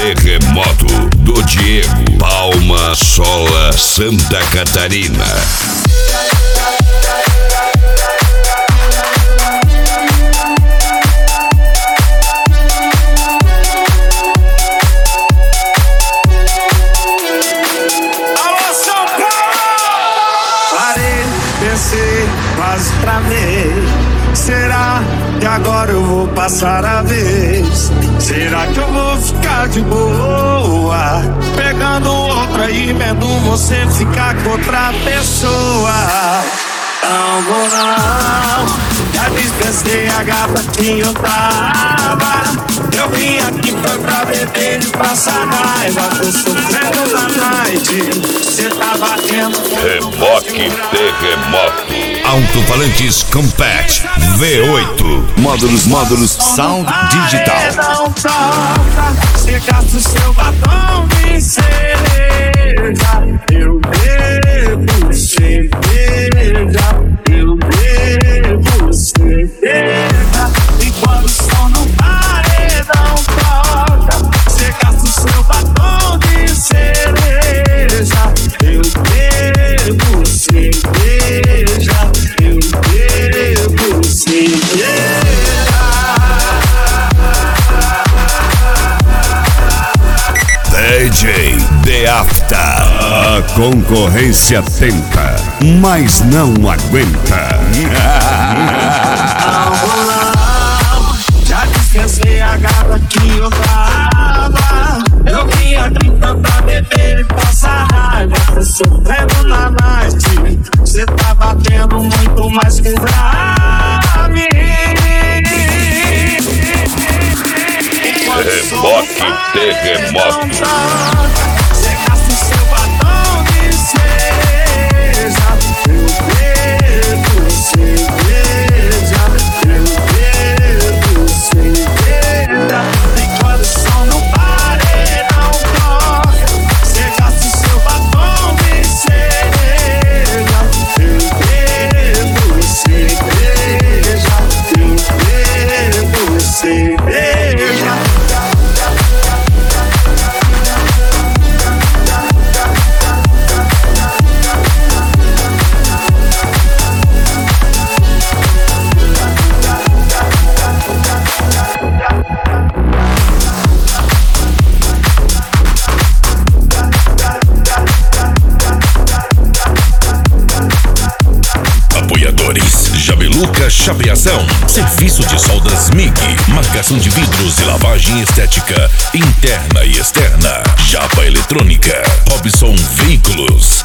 Terremoto do Diego, Palma Sola, Santa Catarina. Pensei, quase travei. Será que agora eu vou passar a vez? Será que eu vou ficar de boa, pegando outra e vendo você ficar com outra pessoa? Não vou não, já dispensei a gata que eu tava. Eu vim aqui pra beber e passar raiva. Tô sofrendo na night, cê tá batendo. Reboque Terremoto. Alto-falantes Compact V8. Módulos Sound Digital. Não toca, cê gasta o seu batom de cereja. Eu bebo cerveja. Eu bebo cerveja. E quando o som no paredão toca, cê gasta o seu batom de cereja. Eu bebo cerveja. Eu bebo cerveja. DJ The After. A concorrência tenta, mas não aguenta. Já dispensei a gata que eu tava. Eu vim aqui pra beber e passar raiva. Tô sofrendo na night, cê tá batendo muito mais que pra mim. Reboque Terremoto. Cê gasta o seu batom de cereja. Eu bebo cerveja. Eu bebo cerveja. E quando o som no paredão toca, cê gasta o seu batom de cereja. Eu bebo cerveja. Eu bebo cerveja. Apoiadores: Jabeluca Chapeação, serviço de soldas MIG, marcação de vidros e lavagem estética interna e externa. Japa Eletrônica, Robson Veículos,